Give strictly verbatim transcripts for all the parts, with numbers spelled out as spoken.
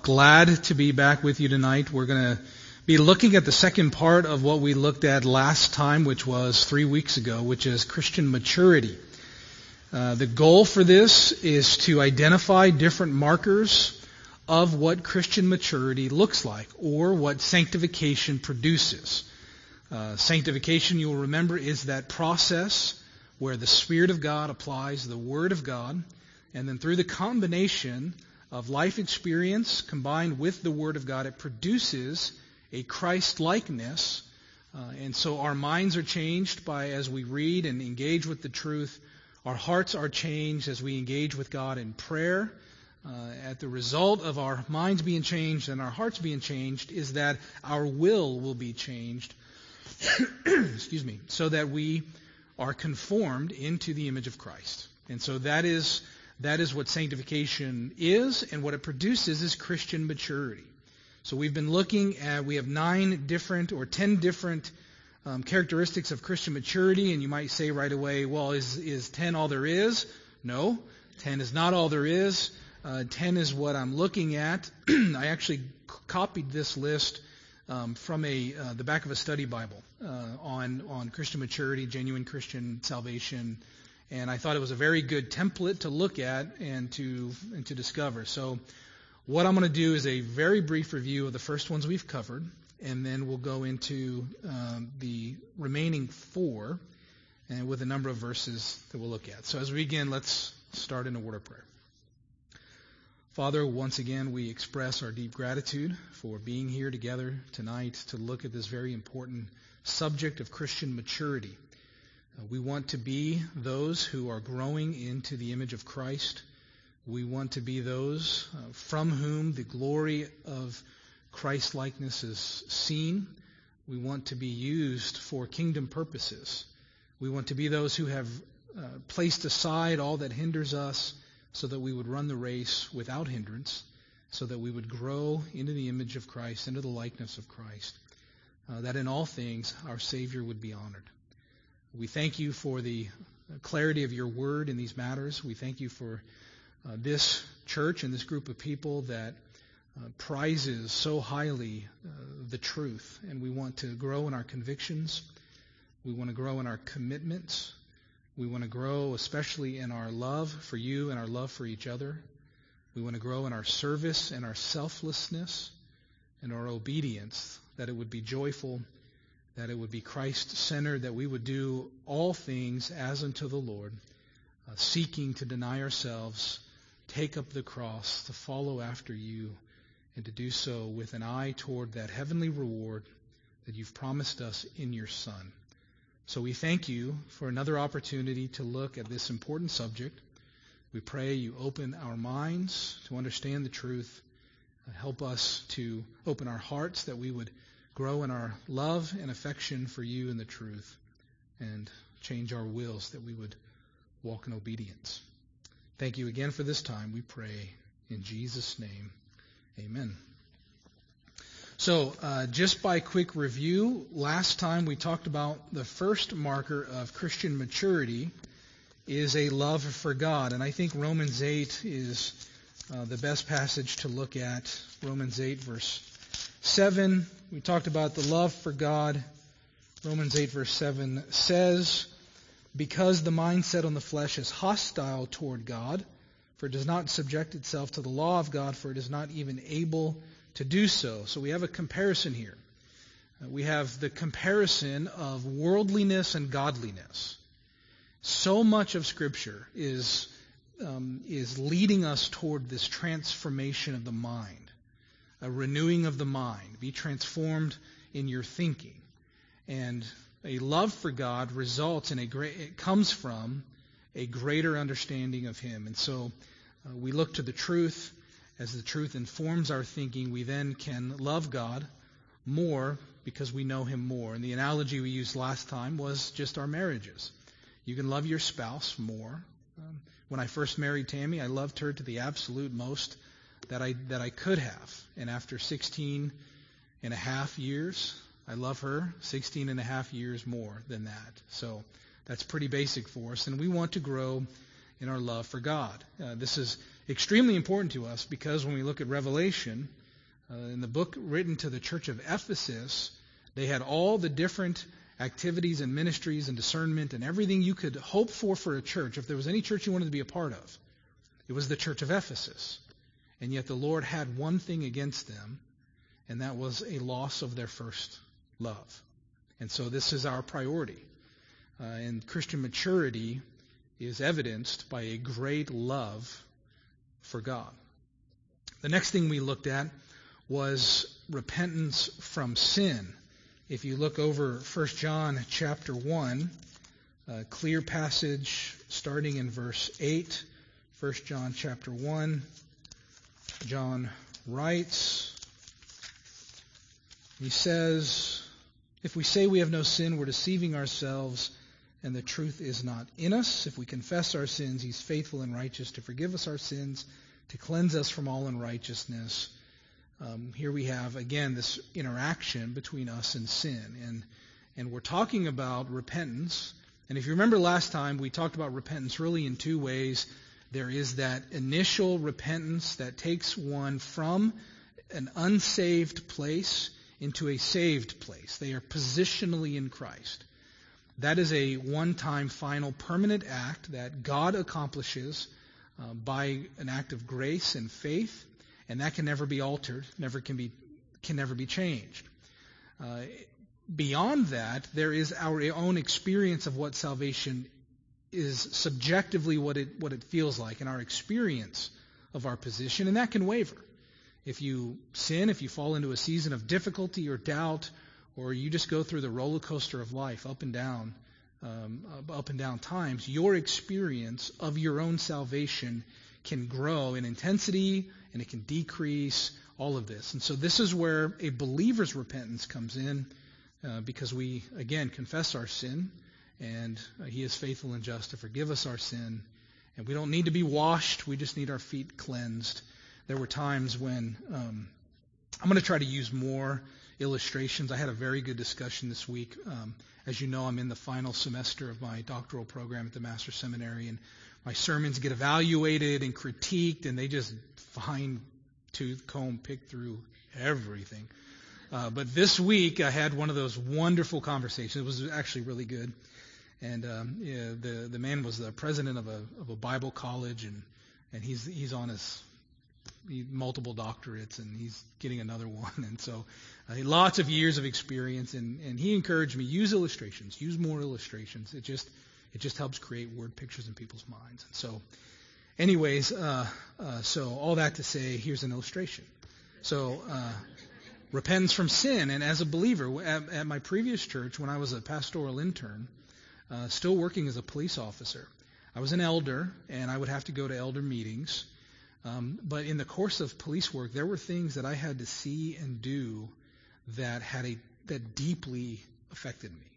glad to be back with you tonight. We're going to be looking at the second part of what we looked at last time, which was three weeks ago, which is Christian maturity. Uh, the goal for this is to identify different markers of what Christian maturity looks like, or what sanctification produces. Uh, sanctification, you'll remember, is that process where the Spirit of God applies the Word of God, and then through the combination of life experience combined with the Word of God, it produces a Christ-likeness. Uh, and so our minds are changed by as we read and engage with the truth. Our hearts are changed as we engage with God in prayer. Uh, at the result of our minds being changed and our hearts being changed is that our will will be changed, excuse me, so that we are conformed into the image of Christ. And so that is that is what sanctification is, and what it produces is Christian maturity. So we've been looking at, we have nine different or ten different um, characteristics of Christian maturity, and you might say right away, well, is, is ten all there is? No, ten is not all there is. Uh, ten is what I'm looking at. I actually c- copied this list um, from a uh, the back of a study Bible uh, on, on Christian maturity, genuine Christian salvation, and I thought it was a very good template to look at and to and to discover. So what I'm going to do is a very brief review of the first ones we've covered, and then we'll go into um, the remaining four, and with a number of verses that we'll look at. So as we begin, let's start in a word of prayer. Father, once again, we express our deep gratitude for being here together tonight to look at this very important subject of Christian maturity. Uh, we want to be those who are growing into the image of Christ. We want to be those uh, from whom the glory of Christ-likeness is seen. We want to be used for kingdom purposes. We want to be those who have uh, placed aside all that hinders us, so that we would run the race without hindrance, so that we would grow into the image of Christ, into the likeness of Christ, uh, that in all things our Savior would be honored. We thank you for the clarity of your word in these matters. We thank you for uh, this church and this group of people that uh, prizes so highly uh, the truth, and we want to grow in our convictions. We want to grow in our commitments. We want to grow especially in our love for you and our love for each other. We want to grow in our service and our selflessness and our obedience, that it would be joyful, that it would be Christ-centered, that we would do all things as unto the Lord, uh, seeking to deny ourselves, take up the cross, to follow after you, and to do so with an eye toward that heavenly reward that you've promised us in your Son. So we thank you for another opportunity to look at this important subject. We pray you open our minds to understand the truth. Help us to open our hearts that we would grow in our love and affection for you and the truth, and change our wills that we would walk in obedience. Thank you again for this time. We pray in Jesus' name. Amen. So, uh, just by quick review, last time we talked about the first marker of Christian maturity is a love for God. And I think Romans eight is uh, the best passage to look at. Romans eight, verse seven. We talked about the love for God. Romans eight, verse seven says, because the mind set on the flesh is hostile toward God, for it does not subject itself to the law of God, for it is not even able to do so. So we have a comparison here. Uh, we have the comparison of worldliness and godliness. So much of Scripture is um, is leading us toward this transformation of the mind, a renewing of the mind. Be transformed in your thinking. And a love for God results in a great, it comes from a greater understanding of Him. And so uh, we look to the truth. As the truth informs our thinking, we then can love God more because we know Him more. And the analogy we used last time was just our marriages. You can love your spouse more. Um, when I first married Tammy, I loved her to the absolute most that I that I could have. And after sixteen and a half years, I love her sixteen and a half years more than that. So that's pretty basic for us. And we want to grow in our love for God. Uh, this is extremely important to us because when we look at Revelation, uh, in the book written to the church of Ephesus, they had all the different activities and ministries and discernment and everything you could hope for for a church. If there was any church you wanted to be a part of, it was the church of Ephesus. And yet the Lord had one thing against them, and that was a loss of their first love. And so this is our priority. Uh, and Christian maturity is evidenced by a great love for God. The next thing we looked at was repentance from sin. If you look over First John chapter one, a clear passage starting in verse eight. First John chapter one, John writes, he says, if we say we have no sin, we're deceiving ourselves, and the truth is not in us. If we confess our sins, He's faithful and righteous to forgive us our sins, to cleanse us from all unrighteousness. Um, here we have, again, this interaction between us and sin. And, and we're talking about repentance. And if you remember last time, we talked about repentance really in two ways. There is that initial repentance that takes one from an unsaved place into a saved place. They are positionally in Christ. That is a one-time, final, permanent act that God accomplishes uh, by an act of grace and faith, and that can never be altered, never can be can never be changed. Uh, beyond that, there is our own experience of what salvation is, subjectively what it what it feels like, and our experience of our position, and that can waver. If you sin, if you fall into a season of difficulty or doubt, or you just go through the roller coaster of life, up and down, um, up and down times, your experience of your own salvation can grow in intensity, and it can decrease, all of this. And so this is where a believer's repentance comes in, uh, because we, again, confess our sin, and uh, He is faithful and just to forgive us our sin. And we don't need to be washed, we just need our feet cleansed. There were times when, um, I'm going to try to use more illustrations. I had a very good discussion this week. Um, as you know, I'm in the final semester of my doctoral program at the Master's Seminary, and my sermons get evaluated and critiqued, and they just fine-tooth comb pick through everything. Uh, but this week, I had one of those wonderful conversations. It was actually really good. And um, yeah, the the man was the president of a of a Bible college, and and he's he's on his he, multiple doctorates, and he's getting another one. And so, uh, lots of years of experience. And and he encouraged me, use illustrations, use more illustrations. It just It just helps create word pictures in people's minds. And so, anyways, uh, uh, so all that to say, here's an illustration. So, uh, repentance from sin. And as a believer, at, at my previous church, when I was a pastoral intern, uh, still working as a police officer, I was an elder, and I would have to go to elder meetings. Um, but in the course of police work, there were things that I had to see and do that had a that deeply affected me.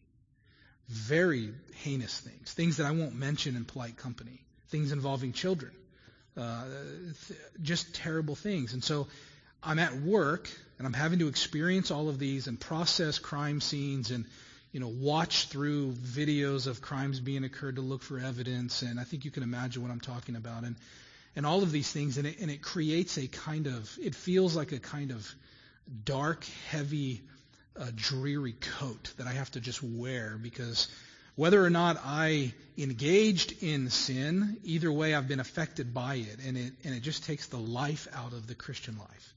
Very heinous things, things that I won't mention in polite company, things involving children, uh, th- just terrible things. And so I'm at work, and I'm having to experience all of these and process crime scenes and, you know, watch through videos of crimes being occurred to look for evidence. And I think you can imagine what I'm talking about. And and all of these things, and it, and it creates a kind of, it feels like a kind of dark, heavy, a dreary coat that I have to just wear, because whether or not I engaged in sin, either way I've been affected by it, and it and it just takes the life out of the Christian life.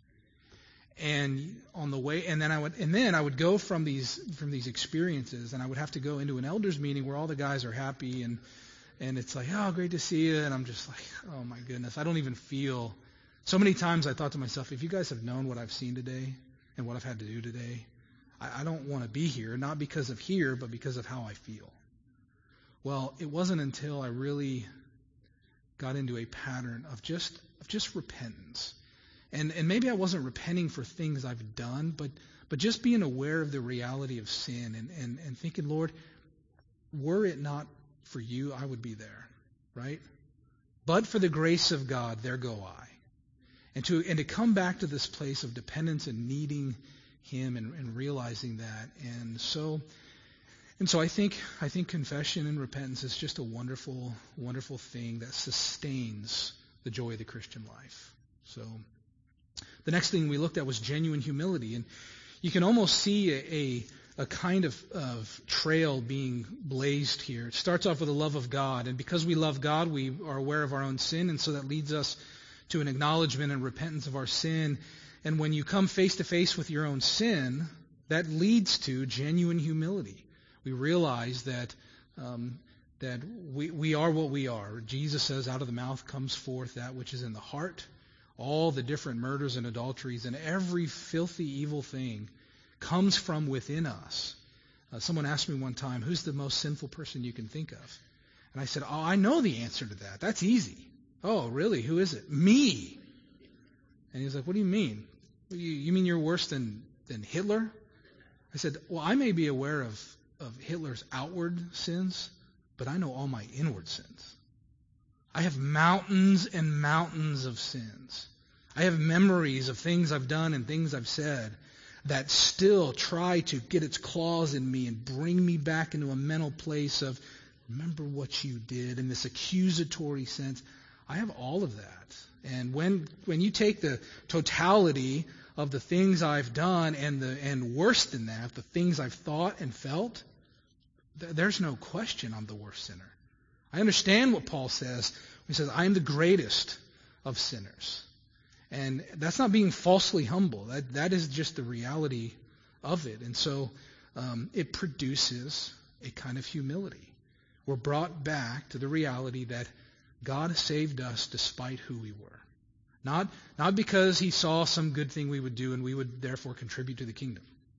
And on the way, and then I would and then I would go from these from these experiences, and I would have to go into an elders meeting where all the guys are happy, and and it's like, oh, great to see you, and I'm just like, oh my goodness, I don't even feel. So many times I thought to myself, if you guys have known what I've seen today and what I've had to do today, I don't want to be here, not because of here, but because of how I feel. Well, it wasn't until I really got into a pattern of just of just repentance. And and maybe I wasn't repenting for things I've done, but but just being aware of the reality of sin and, and, and thinking, Lord, were it not for you, I would be there, right? But for the grace of God, there go I. And to and to come back to this place of dependence and needing Him and, and realizing that. And so and so I think I think confession and repentance is just a wonderful, wonderful thing that sustains the joy of the Christian life. So the next thing we looked at was genuine humility. And you can almost see a, a, a kind of, of trail being blazed here. It starts off with the love of God. And because we love God, we are aware of our own sin. And so that leads us to an acknowledgement and repentance of our sin. And when you come face to face with your own sin, that leads to genuine humility. We realize that um, that we, we are what we are. Jesus says, out of the mouth comes forth that which is in the heart. All the different murders and adulteries and every filthy evil thing comes from within us. Uh, someone asked me one time, who's the most sinful person you can think of? And I said, oh, I know the answer to that. That's easy. Oh, really? Who is it? Me. And he was like, what do you mean? You, you mean you're worse than, than Hitler? I said, well, I may be aware of, of Hitler's outward sins, but I know all my inward sins. I have mountains and mountains of sins. I have memories of things I've done and things I've said that still try to get its claws in me and bring me back into a mental place of, remember what you did, in this accusatory sense. I have all of that. And when when you take the totality of the things I've done and the and worse than that, the things I've thought and felt, th- there's no question I'm the worst sinner. I understand what Paul says. He says, I am the greatest of sinners. And that's not being falsely humble. That that is just the reality of it. And so um, it produces a kind of humility. We're brought back to the reality that God saved us despite who we were. Not, not because he saw some good thing we would do and we would therefore contribute to the kingdom.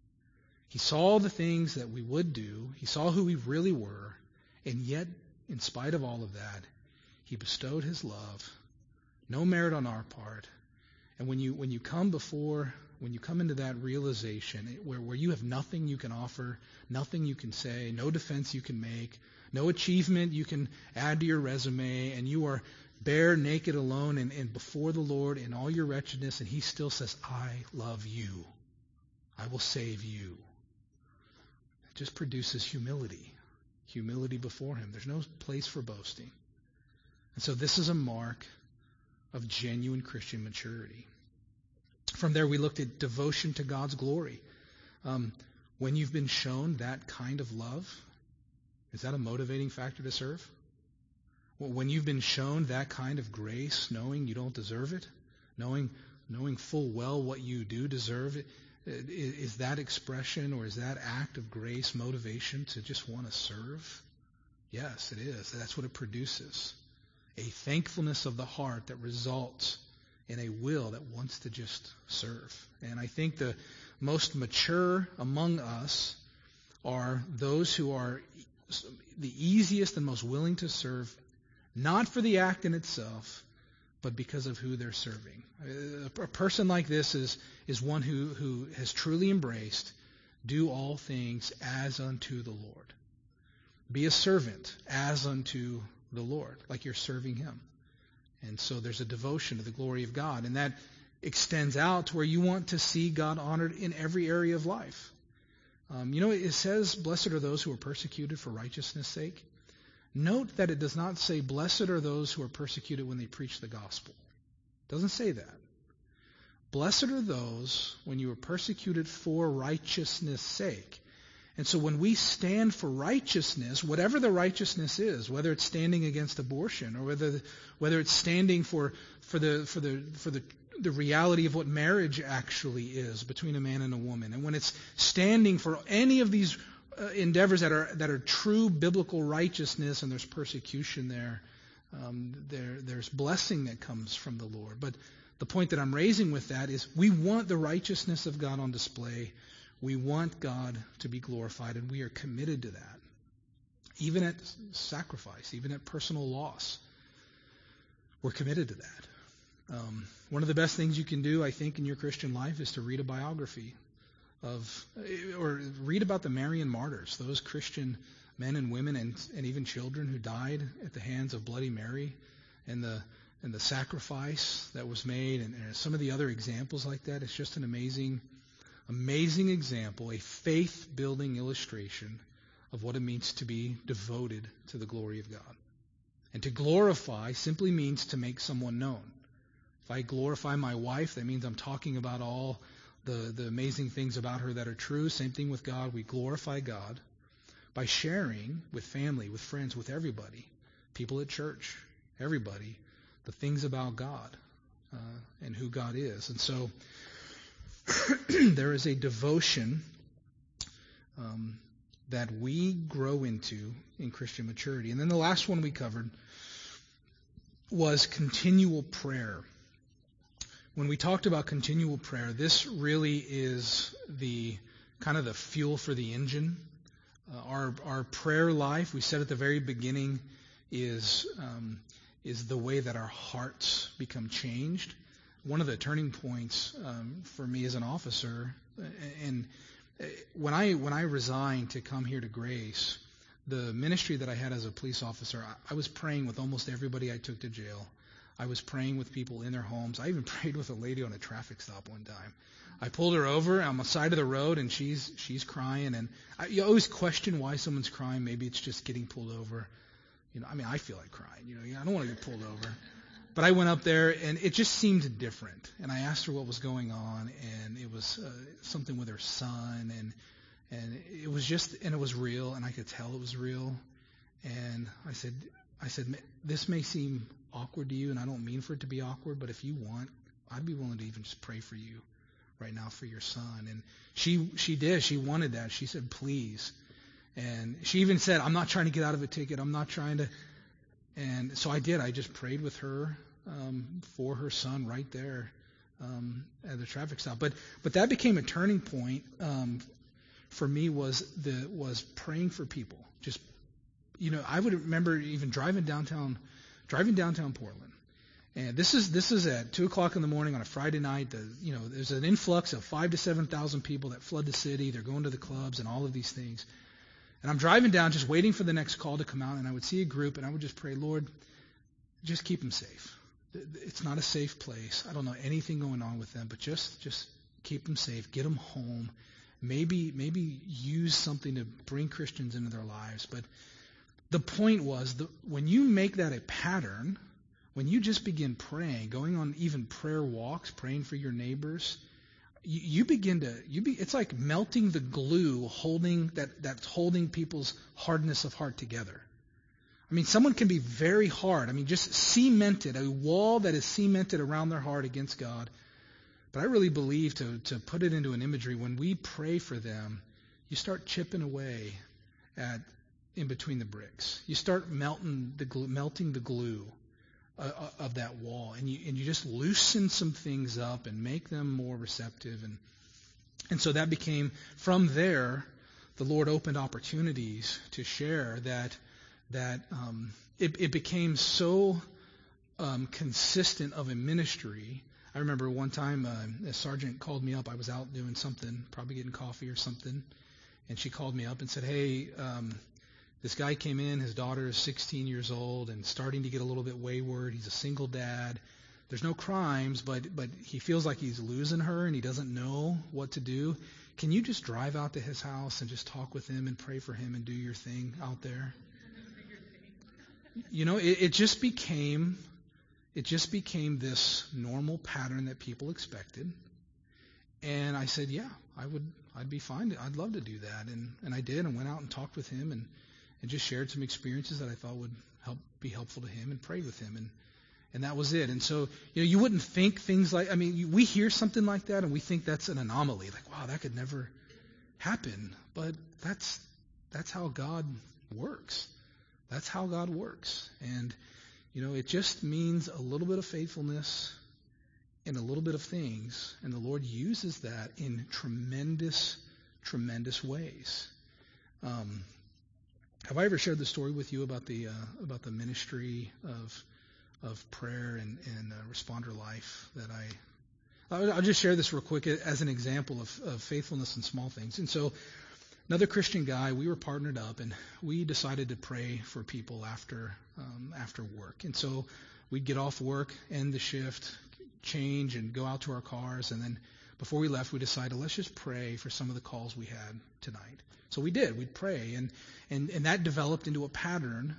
He saw the things that we would do. He saw who we really were. And yet, in spite of all of that, he bestowed his love, no merit on our part. And when you when you come before, when you come into that realization where, where you have nothing you can offer, nothing you can say, no defense you can make, no achievement you can add to your resume, and you are bare, naked, alone, and, and before the Lord in all your wretchedness, and he still says, I love you. I will save you. It just produces humility. Humility before him. There's no place for boasting. And so this is a mark of genuine Christian maturity. From there, we looked at devotion to God's glory. Um, when you've been shown that kind of love, is that a motivating factor to serve? Well, when you've been shown that kind of grace, knowing you don't deserve it, knowing knowing full well what you do deserve it, is that expression or is that act of grace motivation to just want to serve? Yes, it is. That's what it produces. A thankfulness of the heart that results in a will that wants to just serve. And I think the most mature among us are those who are the easiest and most willing to serve, not for the act in itself, but because of who they're serving. A, a person like this is, is one who, who has truly embraced, do all things as unto the Lord. Be a servant as unto the Lord, like you're serving him. And so there's a devotion to the glory of God, and that extends out to where you want to see God honored in every area of life. Um, you know, it says, blessed are those who are persecuted for righteousness' sake. Note that it does not say, blessed are those who are persecuted when they preach the gospel. It doesn't say that. Blessed are those when you are persecuted for righteousness' sake. And so when we stand for righteousness, whatever the righteousness is, whether it's standing against abortion or whether whether it's standing for for the for the for the the reality of what marriage actually is between a man and a woman, and when it's standing for any of these uh, endeavors that are that are true biblical righteousness, and there's persecution there, um, there there's blessing that comes from the Lord. But the point that I'm raising with that is we want the righteousness of God on display. We want God to be glorified, and we are committed to that, even at sacrifice, even at personal loss. We're committed to that. Um, one of the best things you can do, I think, in your Christian life is to read a biography of, or read about the Marian martyrs, those Christian men and women and, and even children who died at the hands of Bloody Mary, and the and the sacrifice that was made, and, and some of the other examples like that. It's just an amazing Amazing example, a faith-building illustration of what it means to be devoted to the glory of God. And to glorify simply means to make someone known. If I glorify my wife, that means I'm talking about all the, the amazing things about her that are true. Same thing with God. We glorify God by sharing with family, with friends, with everybody, people at church, everybody, the things about God uh, and who God is. And so there is a devotion um, that we grow into in Christian maturity. And then the last one we covered was continual prayer. When we talked about continual prayer, this really is the kind of the fuel for the engine. Uh, our our prayer life, we said at the very beginning, is um, is the way that our hearts become changed. One of the turning points um, for me as an officer, and when I when I resigned to come here to Grace, the ministry that I had as a police officer, I, I was praying with almost everybody I took to jail. I was praying with people in their homes. I even prayed with a lady on a traffic stop one time. I pulled her over on the side of the road, and she's she's crying. And I, you always question why someone's crying. Maybe it's just getting pulled over. You know, I mean, I feel like crying. You know, I don't want to get pulled over. But I went up there, and it just seemed different. And I asked her what was going on, and it was uh, something with her son, and and it was just, and it was real, and I could tell it was real. And I said, I said, this may seem awkward to you, and I don't mean for it to be awkward, but if you want, I'd be willing to even just pray for you right now for your son. And she she did. She wanted that. She said, please. And she even said, I'm not trying to get out of a ticket. I'm not trying to. And so I did. I just prayed with her um, for her son right there um, at the traffic stop. But but that became a turning point um, for me. Was the was praying for people. Just you know, I would remember even driving downtown, driving downtown Portland. And this is this is at two o'clock in the morning on a Friday night. The, you know, there's an influx of five to seven thousand people that flood the city. They're going to the clubs and all of these things. And I'm driving down, just waiting for the next call to come out, and I would see a group, and I would just pray, Lord, just keep them safe. It's not a safe place. I don't know anything going on with them, but just just keep them safe. Get them home. Maybe maybe use something to bring Christians into their lives. But the point was, the, when you make that a pattern, when you just begin praying, going on even prayer walks, praying for your neighbors, you, you begin to, you be, it's like melting the glue holding that, that's holding people's hardness of heart together. I mean, someone can be very hard. I mean, just cemented, a wall that is cemented around their heart against God. But I really believe, to, to put it into an imagery, when we pray for them, you start chipping away at in between the bricks. You start melting the glue, melting the glue uh, of that wall, and you and you just loosen some things up and make them more receptive. And and so that became, from there, the Lord opened opportunities to share that that um, it, it became so um, consistent of a ministry. I remember one time uh, a sergeant called me up. I was out doing something, probably getting coffee or something, and she called me up and said, "Hey, um, this guy came in. His daughter is sixteen years old and starting to get a little bit wayward. He's a single dad. There's no crimes, but but he feels like he's losing her and he doesn't know what to do. Can you just drive out to his house and just talk with him and pray for him and do your thing out there?" You know, it, it just became it just became this normal pattern that people expected. And I said, yeah, I would I'd be fine. I'd love to do that. And and I did, and went out and talked with him and, and just shared some experiences that I thought would help be helpful to him, and prayed with him. And And that was it. And so, you know, you wouldn't think things like, I mean, we hear something like that and we think that's an anomaly. Like, wow, that could never happen. But that's that's how God works. That's how God works. And, you know, it just means a little bit of faithfulness in a little bit of things. And the Lord uses that in tremendous, tremendous ways. Um, have I ever shared the story with you about the uh, about the ministry of of prayer and, and uh, responder life that I, I'll, I'll just share this real quick as an example of, of faithfulness in small things. And so another Christian guy, we were partnered up, and we decided to pray for people after um, after work. And so we'd get off work, end the shift, change, and go out to our cars. And then before we left, we decided, let's just pray for some of the calls we had tonight. So we did. We'd pray. And, and, and that developed into a pattern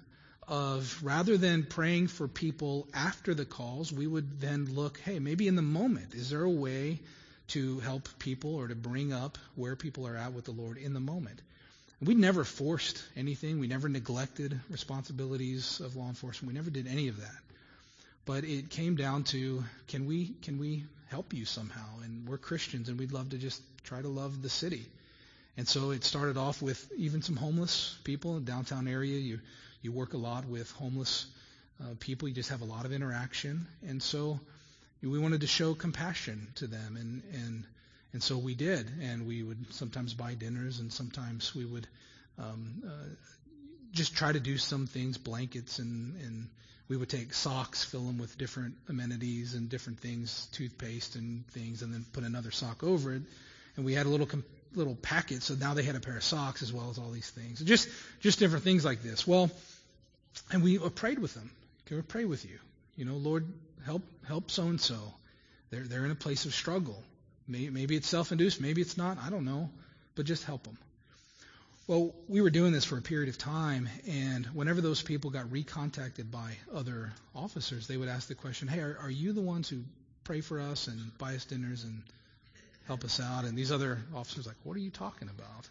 of rather than praying for people after the calls, we would then look, hey, maybe in the moment, is there a way to help people or to bring up where people are at with the Lord in the moment? We never forced anything. We never neglected responsibilities of law enforcement. We never did any of that. But it came down to, can we can we help you somehow? And we're Christians, and we'd love to just try to love the city. And so it started off with even some homeless people in the downtown area. You you work a lot with homeless uh, people. You just have a lot of interaction. And so we wanted to show compassion to them. And, and, and so we did. And we would sometimes buy dinners, and sometimes we would um, uh, just try to do some things, blankets, and, and we would take socks, fill them with different amenities and different things, toothpaste and things, and then put another sock over it. And we had a little com- little packet, so now they had a pair of socks as well as all these things. Just just different things like this. Well, and we prayed with them. Can we pray with you? You know, Lord, help help so-and-so. They're, they're in a place of struggle. Maybe, maybe it's self-induced, maybe it's not, I don't know, but just help them. Well, we were doing this for a period of time, and whenever those people got recontacted by other officers, they would ask the question, hey, are, are you the ones who pray for us and buy us dinners and help us out? And these other officers were like, what are you talking about?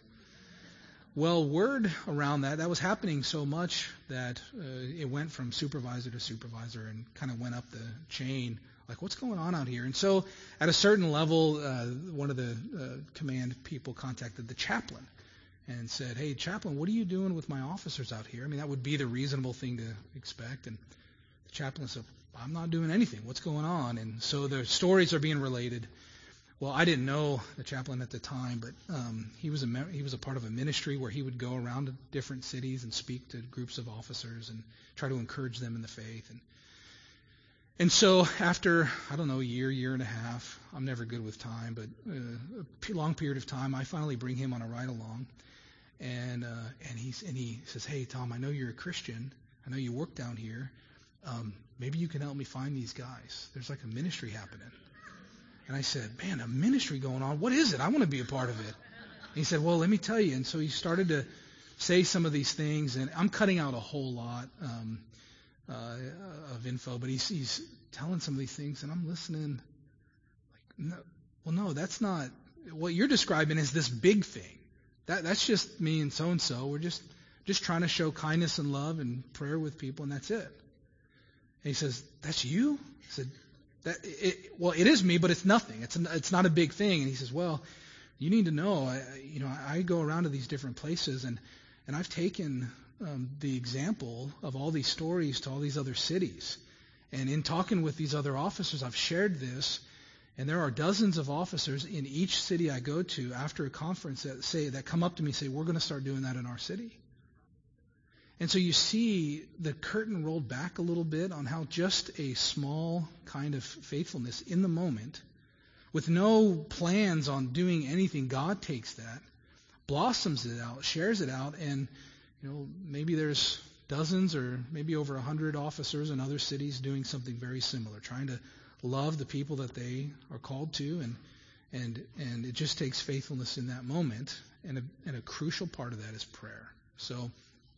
Well, word around that, that was happening so much that uh, it went from supervisor to supervisor and kind of went up the chain, like, what's going on out here? And so at a certain level, uh, one of the uh, command people contacted the chaplain and said, hey, chaplain, what are you doing with my officers out here? I mean, that would be the reasonable thing to expect. And the chaplain said, I'm not doing anything. What's going on? And so the stories are being related. Well, I didn't know the chaplain at the time, but um, he was a he was a part of a ministry where he would go around to different cities and speak to groups of officers and try to encourage them in the faith. And and so after, I don't know, a year, year and a half, I'm never good with time, but uh, a long period of time, I finally bring him on a ride along. And uh, and he's and he says, hey, Tom, I know you're a Christian. I know you work down here. Um, maybe you can help me find these guys. There's like a ministry happening. And I said, man, a ministry going on. What is it? I want to be a part of it. And he said, well, let me tell you. And so he started to say some of these things. And I'm cutting out a whole lot um, uh, of info. But he's, he's telling some of these things. And I'm listening. Like, no, well, no, that's not. What you're describing is this big thing. That That's just me and so-and-so. We're just, just trying to show kindness and love and prayer with people. And that's it. And he says, that's you? I said, That it, well, it is me, but it's nothing. It's a, it's not a big thing. And he says, well, you need to know, I, you know, I go around to these different places, and, and I've taken um, the example of all these stories to all these other cities. And in talking with these other officers, I've shared this, and there are dozens of officers in each city I go to after a conference that say that come up to me and say, we're going to start doing that in our city. And so you see the curtain rolled back a little bit on how just a small kind of faithfulness in the moment, with no plans on doing anything, God takes that, blossoms it out, shares it out, and you know maybe there's dozens or maybe over a hundred officers in other cities doing something very similar, trying to love the people that they are called to, and and and it just takes faithfulness in that moment, and a, and a crucial part of that is prayer. So.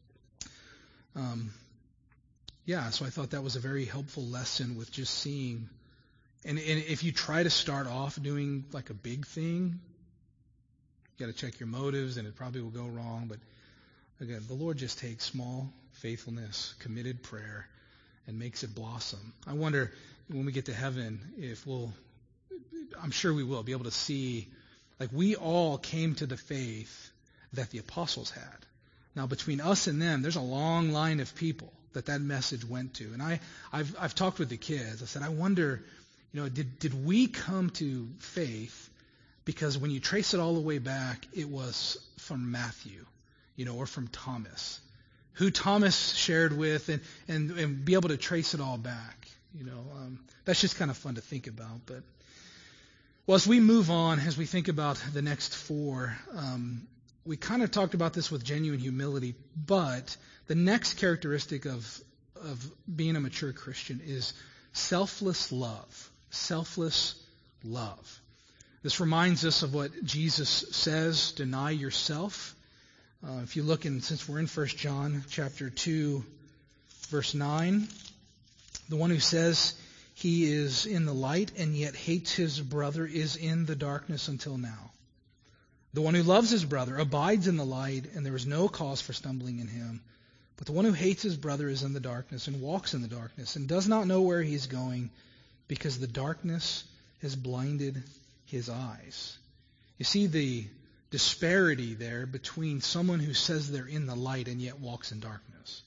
Um, yeah, so I thought that was a very helpful lesson with just seeing, and, and if you try to start off doing like a big thing, you got to check your motives, and it probably will go wrong. But again, the Lord just takes small faithfulness, committed prayer, and makes it blossom. I wonder when we get to heaven if we'll, I'm sure we will be able to see, like we all came to the faith that the apostles had. Now, between us and them, there's a long line of people that that message went to. And I, I've, I've talked with the kids. I said, I wonder, you know, did, did we come to faith because when you trace it all the way back, it was from Matthew, you know, or from Thomas, who Thomas shared with, and, and, and be able to trace it all back. You know, um, that's just kind of fun to think about. But, well, as we move on, as we think about the next four, um, we kind of talked about this with genuine humility, but the next characteristic of of being a mature Christian is selfless love. Selfless love. This reminds us of what Jesus says, deny yourself. Uh, if you look in, since we're in First John chapter two, Verse nine, the one who says he is in the light and yet hates his brother is in the darkness until now. The one who loves his brother abides in the light, and there is no cause for stumbling in him. But the one who hates his brother is in the darkness and walks in the darkness and does not know where he is going, because the darkness has blinded his eyes. You see the disparity there between someone who says they're in the light and yet walks in darkness.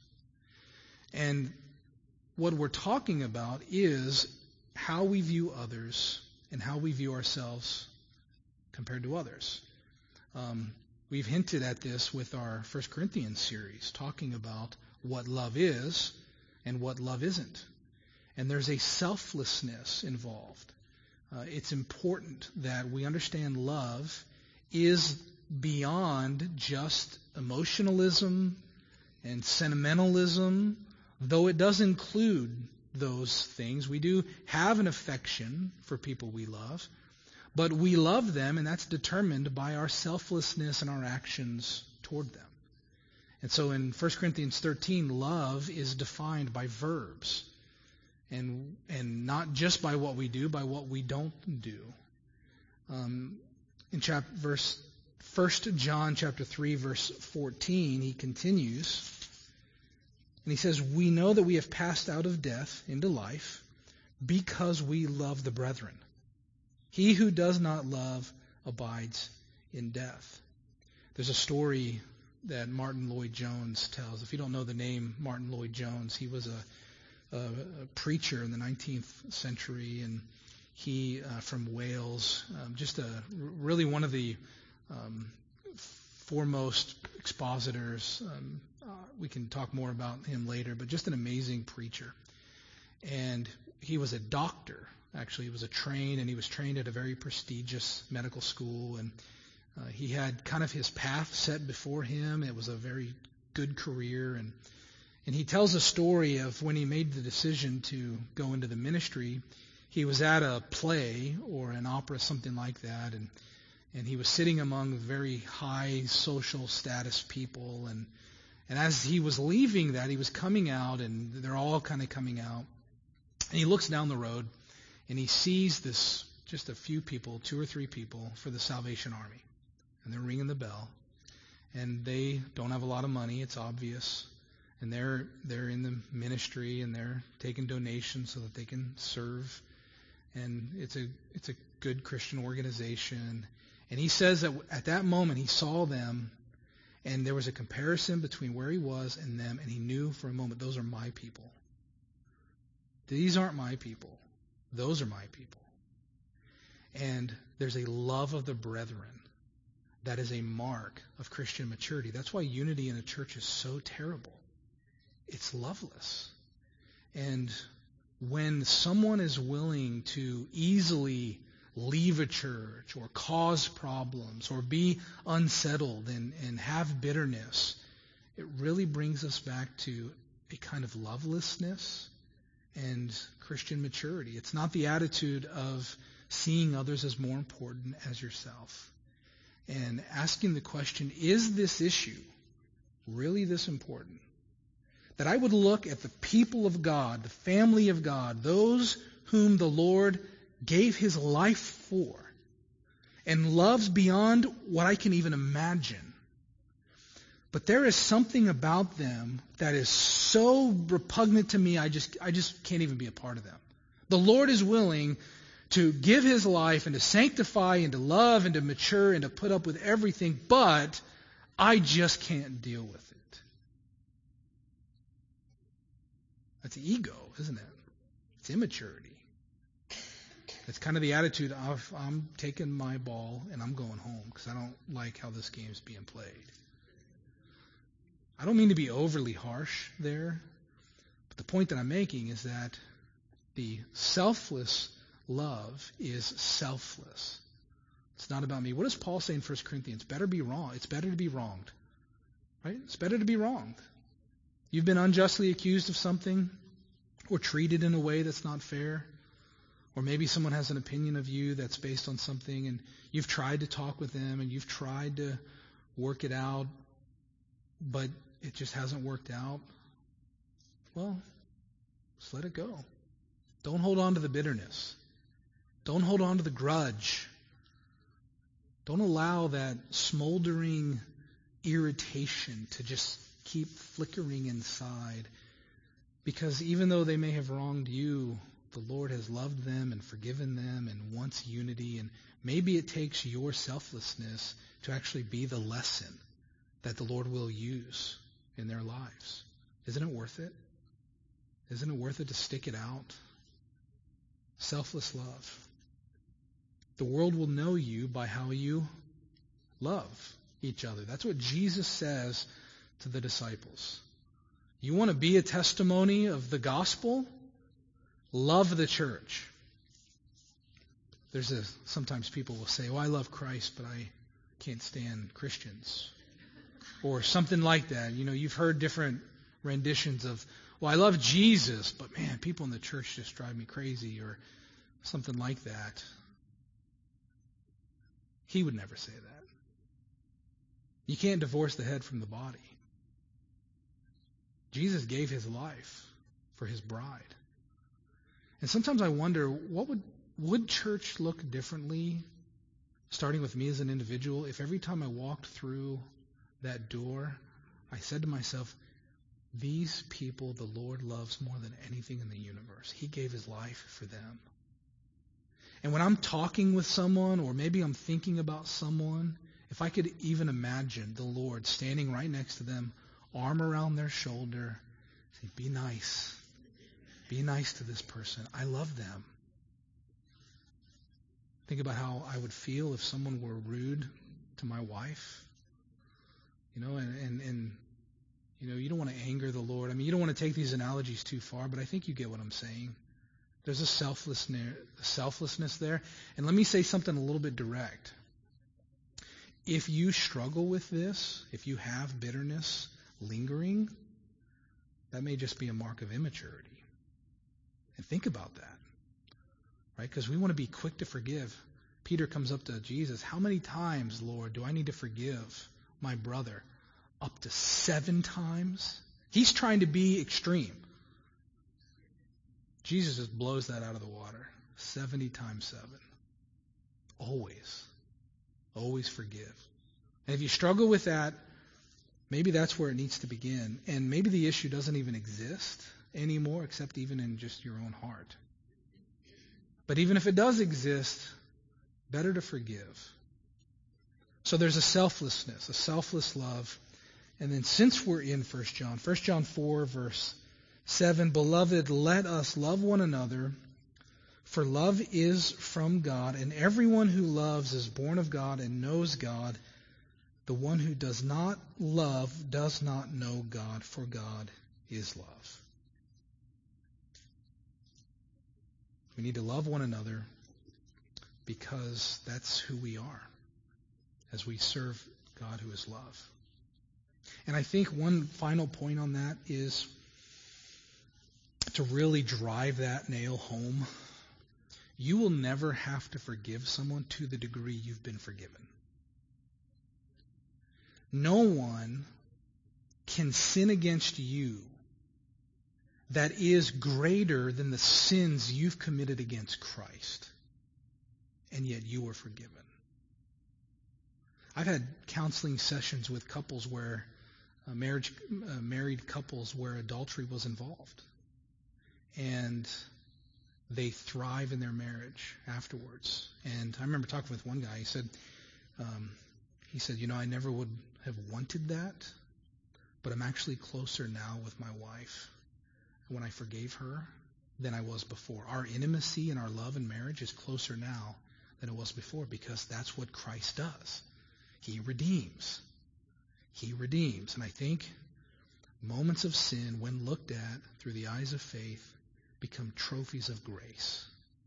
And what we're talking about is how we view others and how we view ourselves compared to others. Um, we've hinted at this with our First Corinthians series, talking about what love is and what love isn't. And there's a selflessness involved. Uh, it's important that we understand love is beyond just emotionalism and sentimentalism, though it does include those things. We do have an affection for people we love, but we love them, and that's determined by our selflessness and our actions toward them. And so in First Corinthians thirteen, love is defined by verbs, and and not just by what we do, by what we don't do. Um, in chapter verse First John chapter three, verse fourteen, he continues, and he says, "We know that we have passed out of death into life because we love the brethren. He who does not love abides in death." There's a story that Martin Lloyd-Jones tells. If you don't know the name Martin Lloyd-Jones, he was a, a, a preacher in the nineteenth century, and he, uh, from Wales, um, just a, really one of the um, foremost expositors. Um, uh, we can talk more about him later, but just an amazing preacher. And he was a doctor. Actually, he was a trained, and he was trained at a very prestigious medical school, and uh, he had kind of his path set before him. It was a very good career, and and he tells a story of when he made the decision to go into the ministry. He was at a play or an opera, something like that, and and he was sitting among very high social status people, and and as he was leaving that, he was coming out, and they're all kind of coming out, and he looks down the road, and he sees this, just a few people, two or three people for the Salvation Army. And they're ringing the bell. And they don't have a lot of money, it's obvious. And they're they're in the ministry, and they're taking donations so that they can serve. And it's a it's a good Christian organization. And he says that at that moment he saw them, and there was a comparison between where he was and them, and he knew for a moment, those are my people. These aren't my people. Those are my people. And there's a love of the brethren that is a mark of Christian maturity. That's why unity in a church is so terrible. It's loveless. And when someone is willing to easily leave a church or cause problems or be unsettled and, and have bitterness, it really brings us back to a kind of lovelessness and Christian maturity. It's not the attitude of seeing others as more important as yourself. And asking the question, is this issue really this important? That I would look at the people of God, the family of God, those whom the Lord gave his life for and loves beyond what I can even imagine. But there is something about them that is so repugnant to me, I just I just can't even be a part of them. The Lord is willing to give his life and to sanctify and to love and to mature and to put up with everything, but I just can't deal with it. That's ego, isn't it? It's immaturity. It's kind of the attitude of, I'm taking my ball and I'm going home because I don't like how this game's being played. I don't mean to be overly harsh there, but the point that I'm making is that the selfless love is selfless. It's not about me. What does Paul say in First Corinthians? Better be wrong. It's better to be wronged. Right? It's better to be wronged. You've been unjustly accused of something or treated in a way that's not fair. Or maybe someone has an opinion of you that's based on something, and you've tried to talk with them and you've tried to work it out, but it just hasn't worked out. well, just let it go. Don't hold on to the bitterness. Don't hold on to the grudge. Don't allow that smoldering irritation to just keep flickering inside. Because even though they may have wronged you, the Lord has loved them and forgiven them and wants unity. And maybe it takes your selflessness to actually be the lesson that the Lord will use in their lives. Isn't it worth it? Isn't it worth it to stick it out? Selfless love. The world will know you by how you love each other. That's what Jesus says to the disciples. You want to be a testimony of the gospel? Love the church. There's a, sometimes people will say, well, I love Christ, but I can't stand Christians. Or something like that. You know, you've heard different renditions of, well, I love Jesus, but man, people in the church just drive me crazy, or something like that. He would never say that. You can't divorce the head from the body. Jesus gave his life for his bride. And sometimes I wonder, what would would church look differently, starting with me as an individual, if every time I walked through that door, I said to myself, these people the Lord loves more than anything in the universe. He gave his life for them. And when I'm talking with someone, or maybe I'm thinking about someone, if I could even imagine the Lord standing right next to them, arm around their shoulder, say, be nice. Be nice to this person. I love them. Think about how I would feel if someone were rude to my wife. You know, and, and, and you know, you don't want to anger the Lord. I mean, you don't want to take these analogies too far, but I think you get what I'm saying. There's a selflessness, a selflessness there. And let me say something a little bit direct. If you struggle with this, if you have bitterness lingering, that may just be a mark of immaturity. And think about that, right? Because we want to be quick to forgive. Peter comes up to Jesus. How many times, Lord, do I need to forgive my brother? Up to seven times? He's trying to be extreme. Jesus just blows that out of the water. seventy times seven. Always. Always forgive. And if you struggle with that, maybe that's where it needs to begin. And maybe the issue doesn't even exist anymore, except even in just your own heart. But even if it does exist, better to forgive. So there's a selflessness, a selfless love. And then since we're in First John, First John four, verse seven, Beloved, let us love one another, for love is from God, and everyone who loves is born of God and knows God. The one who does not love does not know God, for God is love. We need to love one another because that's who we are as we serve God who is love. And I think one final point on that is to really drive that nail home. You will never have to forgive someone to the degree you've been forgiven. No one can sin against you that is greater than the sins you've committed against Christ, and yet you were forgiven. I've had counseling sessions with couples where uh, marriage, uh, married couples where adultery was involved, and they thrive in their marriage afterwards. And I remember talking with one guy. He said, um, he said, you know, I never would have wanted that, but I'm actually closer now with my wife when I forgave her than I was before. Our intimacy and our love and marriage is closer now than it was before, because that's what Christ does. He redeems. He redeems. And I think moments of sin, when looked at through the eyes of faith, become trophies of grace.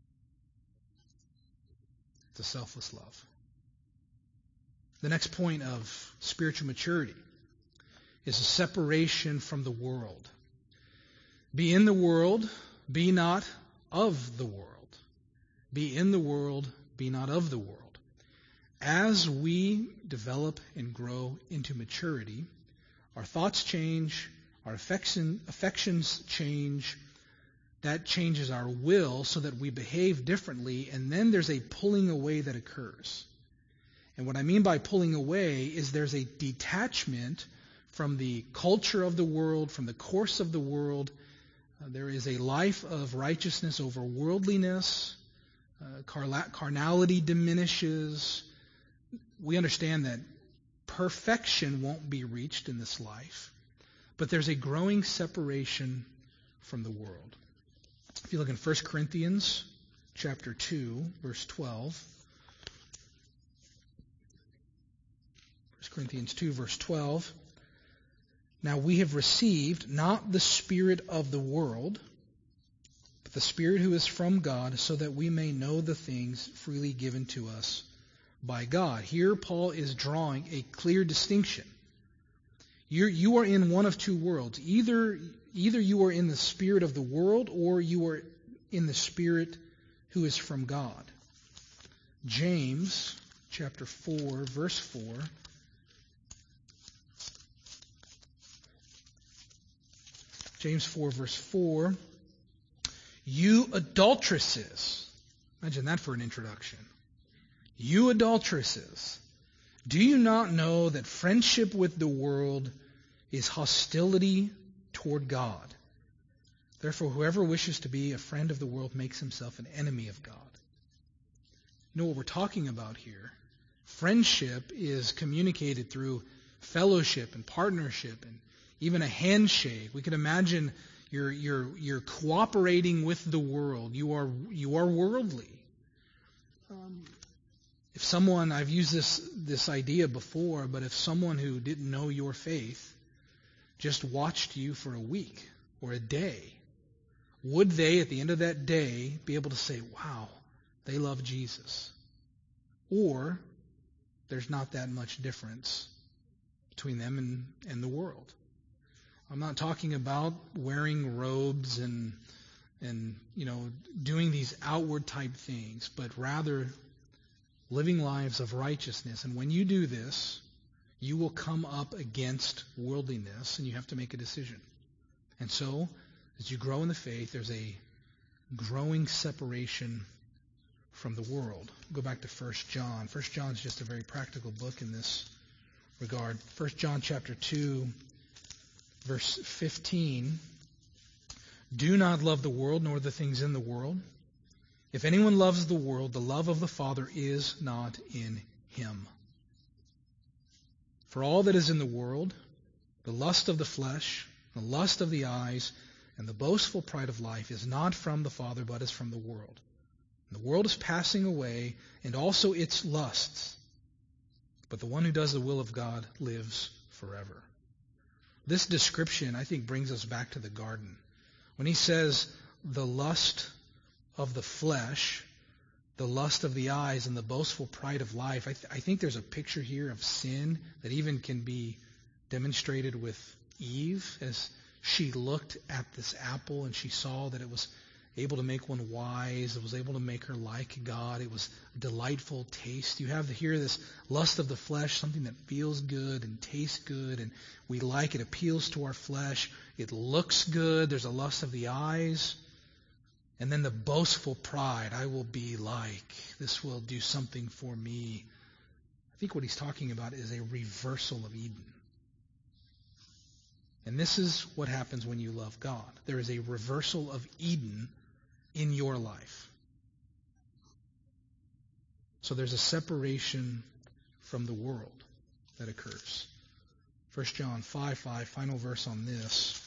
It's a selfless love. The next point of spiritual maturity is a separation from the world. Be in the world, be not of the world. Be in the world, be not of the world. As we develop and grow into maturity, our thoughts change, Our affection, affections change. That changes our will so that we behave differently, and then there's a pulling away that occurs. And what I mean by pulling away is there's a detachment from the culture of the world, from the course of the world. Uh, there is a life of righteousness over worldliness. Uh, car- carnality diminishes. We understand that perfection won't be reached in this life, but there's a growing separation from the world. If you look in First Corinthians chapter two, verse twelve, First Corinthians two, verse twelve, now we have received not the spirit of the world, but the Spirit who is from God, so that we may know the things freely given to us by God. Here Paul is drawing a clear distinction. You're, you are in one of two worlds. Either, either you are in the spirit of the world, or you are in the Spirit who is from God. James chapter four, verse four. James four, verse four. You adulteresses. Imagine that for an introduction. You adulteresses. Do you not know that friendship with the world is hostility toward God? Therefore, whoever wishes to be a friend of the world makes himself an enemy of God. You know what we're talking about here? Friendship is communicated through fellowship and partnership and even a handshake. We can imagine you're you're you're cooperating with the world. You are you are worldly. Um, If someone, I've used this this idea before, but if someone who didn't know your faith just watched you for a week or a day, would they at the end of that day be able to say, wow, they love Jesus? Or there's not that much difference between them and, and the world. I'm not talking about wearing robes and and you know doing these outward type things, but rather living lives of righteousness. And when you do this, you will come up against worldliness, and you have to make a decision. And so, as you grow in the faith, there's a growing separation from the world. Go back to First John. First John is just a very practical book in this regard. First John chapter two, verse fifteen. Do not love the world, nor the things in the world. If anyone loves the world, the love of the Father is not in him. For all that is in the world, the lust of the flesh, the lust of the eyes, and the boastful pride of life is not from the Father, but is from the world. And the world is passing away, and also its lusts. But the one who does the will of God lives forever. This description, I think, brings us back to the garden. When he says the lust of the flesh, the lust of the eyes, and the boastful pride of life, I, th- I think there's a picture here of sin that even can be demonstrated with Eve as she looked at this apple and she saw that it was able to make one wise. It was able to make her like God. It was a delightful taste. You have here this lust of the flesh, something that feels good and tastes good, and we like it. Appeals to our flesh. It looks good. There's a lust of the eyes. And then the boastful pride. I will be like. This will do something for me. I think what he's talking about is a reversal of Eden. And this is what happens when you love God. There is a reversal of Eden in your life. So there's a separation from the world that occurs. First John five five, final verse on this.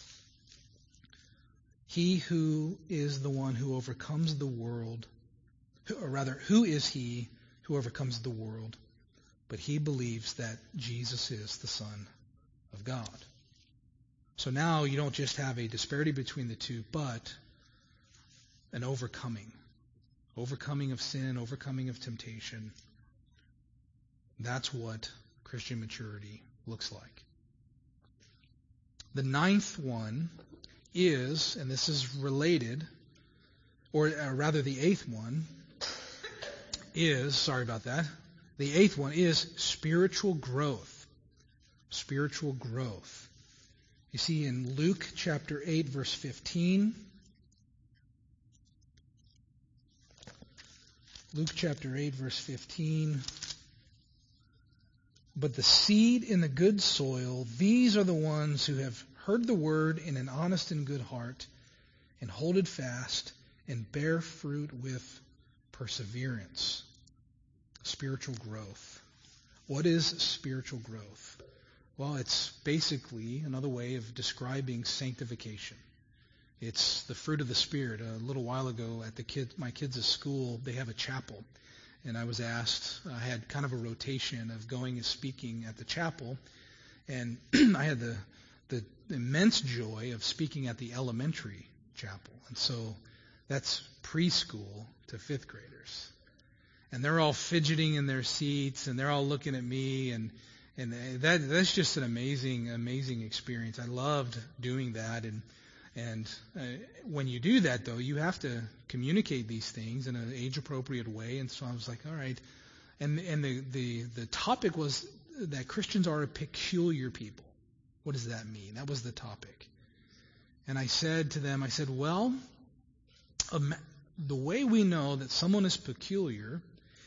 He who is the one who overcomes the world, or rather, who is he who overcomes the world? But he believes that Jesus is the Son of God. So now you don't just have a disparity between the two, but an overcoming. Overcoming of sin, overcoming of temptation. That's what Christian maturity looks like. The ninth one is, and this is related, or uh, rather the eighth one is, sorry about that, the eighth one is spiritual growth. Spiritual growth. You see in Luke chapter eight, verse fifteen, Luke chapter eight, verse fifteen, but the seed in the good soil, these are the ones who have heard the word in an honest and good heart, and hold it fast, and bear fruit with perseverance. Spiritual growth. What is spiritual growth? Well, it's basically another way of describing sanctification. It's the fruit of the Spirit. A little while ago at the kid, my kids' school, they have a chapel. And I was asked, I had kind of a rotation of going and speaking at the chapel. And I had the, the immense joy of speaking at the elementary chapel. And so that's preschool to fifth graders. And they're all fidgeting in their seats, and they're all looking at me, and and that that's just an amazing, amazing experience. I loved doing that, and and uh, when you do that, though, you have to communicate these things in an age-appropriate way. And so I was like, all right. And and the the the topic was that Christians are a peculiar people. What does that mean? That was the topic. And I said to them, I said, well, um, the way we know that someone is peculiar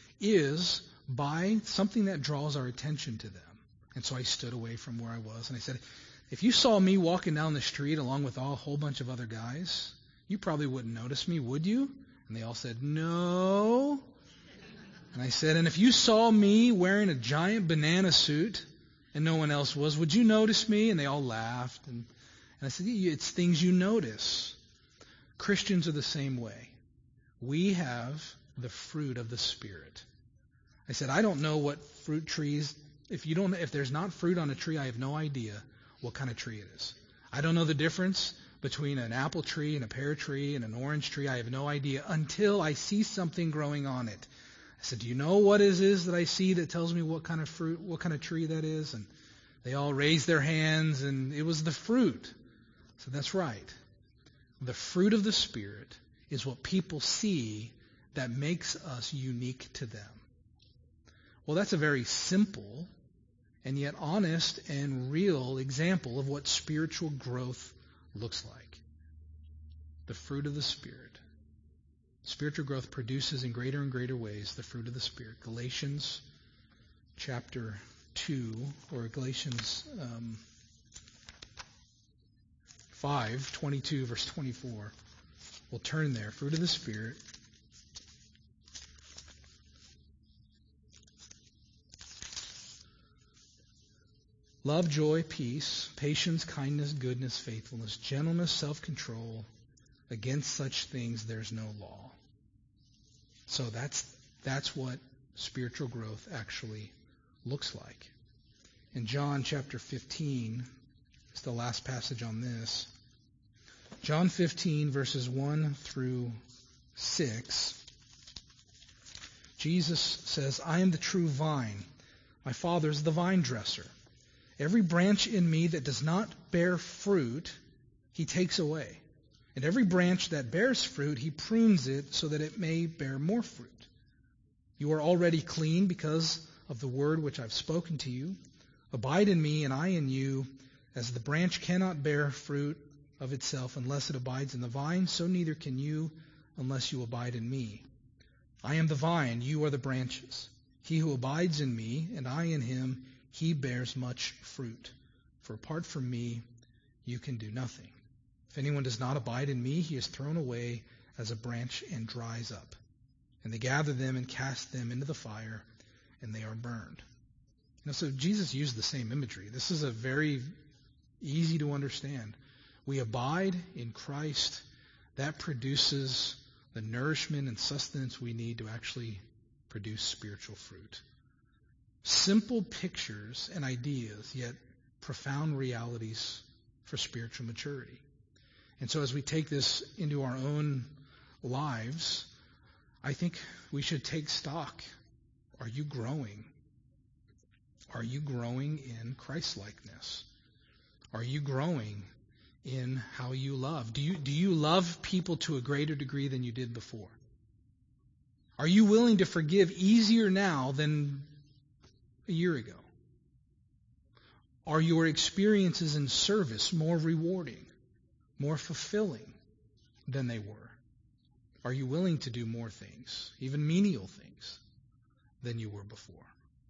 is by something that draws our attention to them. And so I stood away from where I was, and I said, if you saw me walking down the street along with all, a whole bunch of other guys, you probably wouldn't notice me, would you? And they all said, no. And I said, and if you saw me wearing a giant banana suit and no one else was, would you notice me? And they all laughed. And, and I said, it's things you notice. Christians are the same way. We have the fruit of the Spirit. I said, I don't know what fruit trees, if you don't, if there's not fruit on a tree, I have no idea what kind of tree it is. I don't know the difference between an apple tree and a pear tree and an orange tree. I have no idea until I see something growing on it. I said, do you know what it is that I see that tells me what kind of fruit, what kind of tree that is? And they all raised their hands, and it was the fruit. So that's right. The fruit of the Spirit is what people see that makes us unique to them. Well, that's a very simple and yet honest and real example of what spiritual growth looks like. The fruit of the Spirit. Spiritual growth produces in greater and greater ways the fruit of the Spirit. Galatians chapter two, or Galatians um, five, twenty-two, verse twenty-four. We'll turn there. Fruit of the Spirit. Love, joy, peace, patience, kindness, goodness, faithfulness, gentleness, self-control. Against such things there's no law. So that's that's what spiritual growth actually looks like. In John chapter fifteen, it's the last passage on this. John fifteen, verses one through six. Jesus says, I am the true vine. My Father is the vine dresser. Every branch in me that does not bear fruit, he takes away. And every branch that bears fruit, he prunes it so that it may bear more fruit. You are already clean because of the word which I've spoken to you. Abide in me, and I in you. As the branch cannot bear fruit of itself unless it abides in the vine, so neither can you unless you abide in me. I am the vine, you are the branches. He who abides in me, and I in him, he bears much fruit. For apart from me, you can do nothing. If anyone does not abide in me, he is thrown away as a branch and dries up. And they gather them and cast them into the fire, and they are burned. You know, so Jesus used the same imagery. This is a very easy to understand. We abide in Christ. That produces the nourishment and sustenance we need to actually produce spiritual fruit. Simple pictures and ideas, yet profound realities for spiritual maturity. And so as we take this into our own lives, I think we should take stock. Are you growing? Are you growing in Christ-likeness? Are you growing in how you love? Do you, do you love people to a greater degree than you did before? Are you willing to forgive easier now than a year ago? Are your experiences in service more rewarding, more fulfilling than they were? Are you willing to do more things, even menial things, than you were before?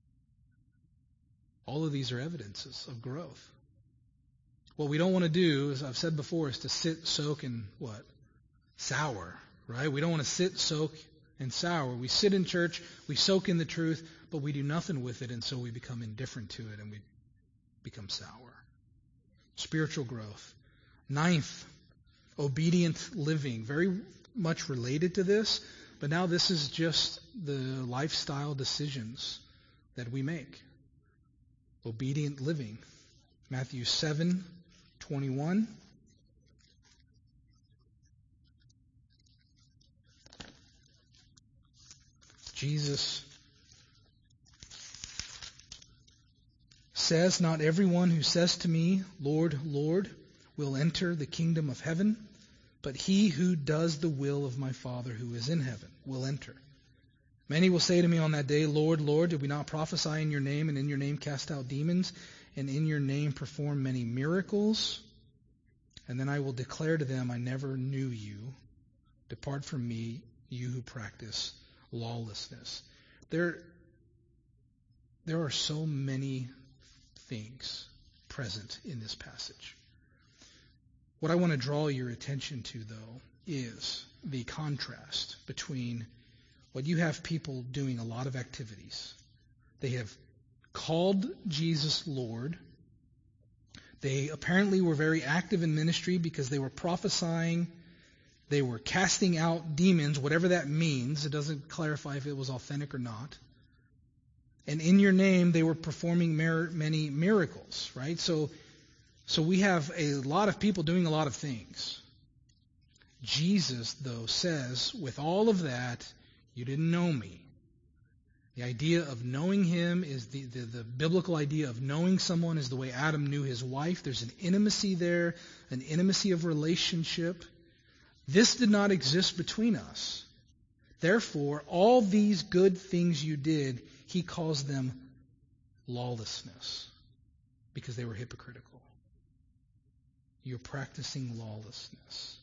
All of these are evidences of growth. What we don't want to do, as I've said before, is to sit, soak, and what? Sour, right? We don't want to sit, soak, and sour. We sit in church, we soak in the truth, but we do nothing with it, and so we become indifferent to it, and we become sour. Spiritual growth. Ninth, obedient living. Very much related to this, but now this is just the lifestyle decisions that we make. Obedient living. Matthew seven twenty-one. Jesus says, "Not everyone who says to me, 'Lord, Lord,' will enter the kingdom of heaven, but he who does the will of my Father who is in heaven will enter. Many will say to me on that day, 'Lord, Lord, did we not prophesy in your name, and in your name cast out demons, and in your name perform many miracles?' And then I will declare to them, 'I never knew you. Depart from me, you who practice lawlessness.'" There, there are so many things present in this passage. What I want to draw your attention to, though, is the contrast between what you have people doing a lot of activities. They have called Jesus Lord. They apparently were very active in ministry because they were prophesying. They were casting out demons, whatever that means. It doesn't clarify if it was authentic or not. And in your name, they were performing many miracles, right? So, so we have a lot of people doing a lot of things. Jesus, though, says, with all of that, you didn't know me. The idea of knowing him is the, the, the biblical idea of knowing someone is the way Adam knew his wife. There's an intimacy there, an intimacy of relationship. This did not exist between us. Therefore, all these good things you did, he calls them lawlessness because they were hypocritical. You're practicing lawlessness.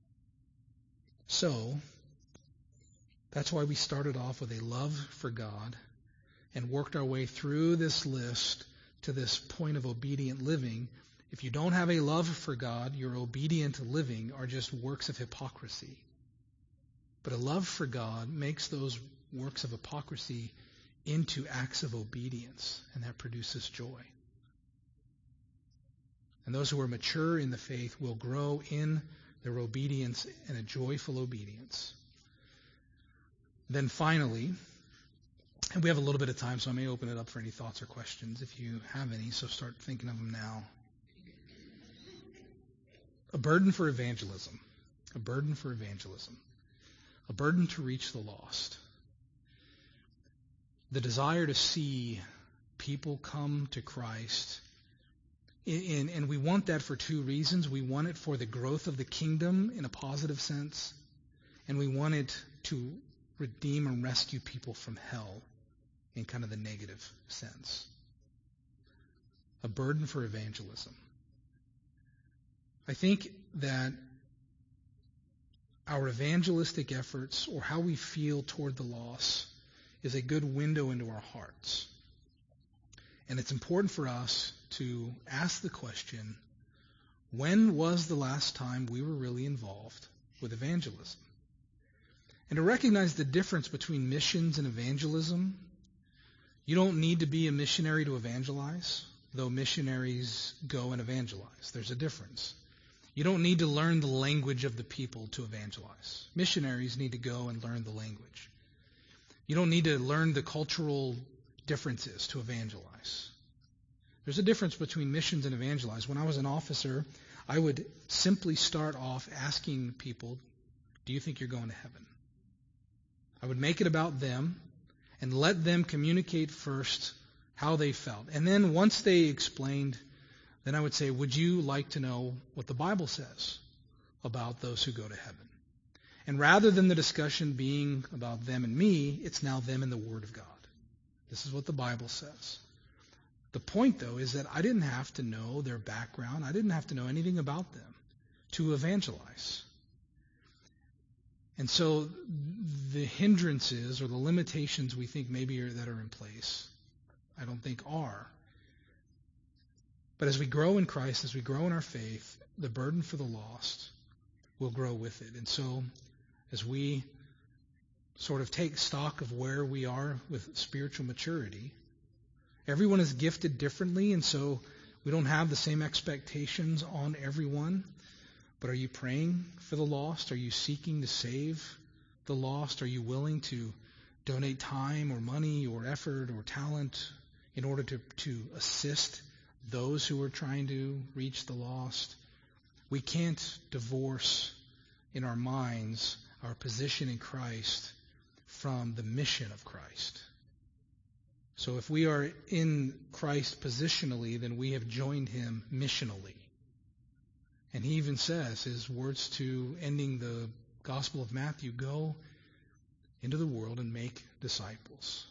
So, that's why we started off with a love for God and worked our way through this list to this point of obedient living. If you don't have a love for God, your obedient living are just works of hypocrisy. But a love for God makes those works of hypocrisy into acts of obedience, and that produces joy. And those who are mature in the faith will grow in their obedience and a joyful obedience. Then finally, and we have a little bit of time, so I may open it up for any thoughts or questions if you have any, so start thinking of them now. A burden for evangelism. A burden for evangelism. A burden to reach the lost. The desire to see people come to Christ. In, and we want that for two reasons. We want it for the growth of the kingdom in a positive sense, and we want it to redeem and rescue people from hell in kind of the negative sense. A burden for evangelism. I think that our evangelistic efforts, or how we feel toward the lost, is a good window into our hearts. And it's important for us to ask the question, when was the last time we were really involved with evangelism? And to recognize the difference between missions and evangelism. You don't need to be a missionary to evangelize, though missionaries go and evangelize. There's a difference. You don't need to learn the language of the people to evangelize. Missionaries need to go and learn the language. You don't need to learn the cultural differences to evangelize. There's a difference between missions and evangelize. When I was an officer, I would simply start off asking people, do you think you're going to heaven? I would make it about them and let them communicate first how they felt. And then once they explained, then I would say, would you like to know what the Bible says about those who go to heaven? And rather than the discussion being about them and me, it's now them and the Word of God. This is what the Bible says. The point, though, is that I didn't have to know their background. I didn't have to know anything about them to evangelize. And so the hindrances or the limitations we think maybe are, that are in place, I don't think are. But as we grow in Christ, as we grow in our faith, the burden for the lost will grow with it. And so as we sort of take stock of where we are with spiritual maturity, everyone is gifted differently, and so we don't have the same expectations on everyone. But are you praying for the lost? Are you seeking to save the lost? Are you willing to donate time or money or effort or talent in order to, to assist those who are trying to reach the lost? We can't divorce in our minds our position in Christ from the mission of Christ. So if we are in Christ positionally, then we have joined him missionally. And he even says, his words to ending the Gospel of Matthew, go into the world and make disciples.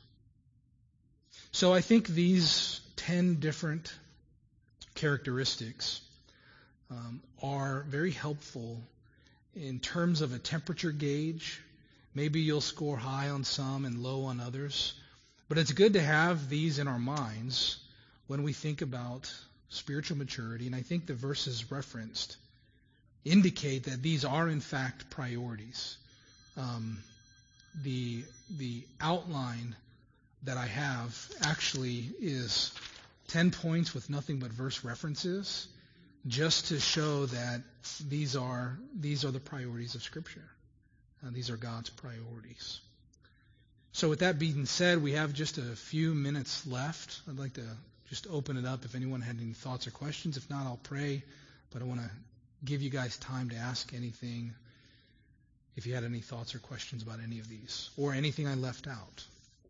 So I think these ten different characteristics um, are very helpful in terms of a temperature gauge. Maybe you'll score high on some and low on others. But it's good to have these in our minds when we think about spiritual maturity. And I think the verses referenced indicate that these are in fact priorities. Um, the the outline that I have actually is ten points with nothing but verse references, just to show that these are these are the priorities of Scripture. Uh, these are God's priorities. So with that being said, we have just a few minutes left. I'd like to just open it up if anyone had any thoughts or questions. If not, I'll pray. But I want to give you guys time to ask anything if you had any thoughts or questions about any of these or anything I left out.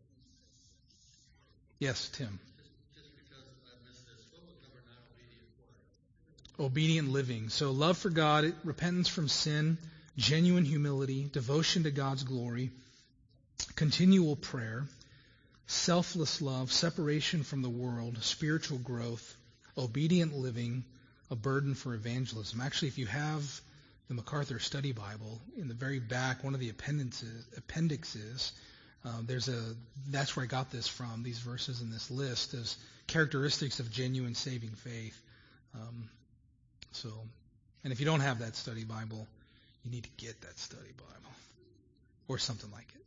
Yes, Tim. Just because I missed this, what was number nine, obedient what? Obedient living. So love for God, repentance from sin, genuine humility, devotion to God's glory, continual prayer, selfless love, separation from the world, spiritual growth, obedient living, a burden for evangelism. Actually, if you have the MacArthur Study Bible, in the very back, one of the appendixes, appendixes uh, there's a, that's where I got this from, these verses in this list, as characteristics of genuine saving faith. Um, so, and if you don't have that study Bible, you need to get that study Bible or something like it.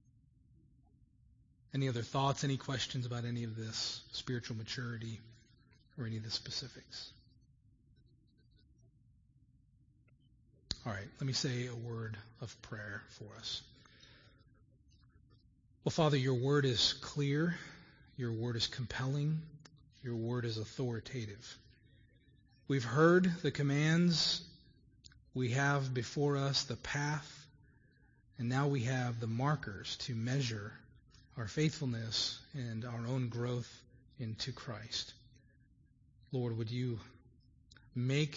Any other thoughts, any questions about any of this spiritual maturity or any of the specifics? All right, let me say a word of prayer for us. Well, Father, your word is clear, your word is compelling, your word is authoritative. We've heard the commands, we have before us the path, and now we have the markers to measure our faithfulness and our own growth into Christ. Lord, would you make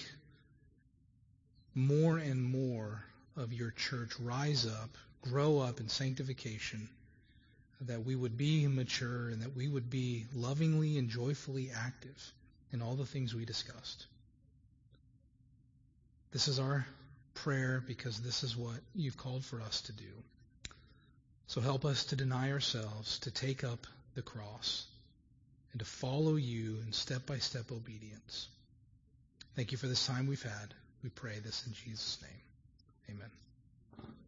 more and more of your church rise up, grow up in sanctification, that we would be mature and that we would be lovingly and joyfully active in all the things we discussed. This is our prayer because this is what you've called for us to do. So help us to deny ourselves, to take up the cross, and to follow you in step-by-step obedience. Thank you for this time we've had. We pray this in Jesus' name. Amen.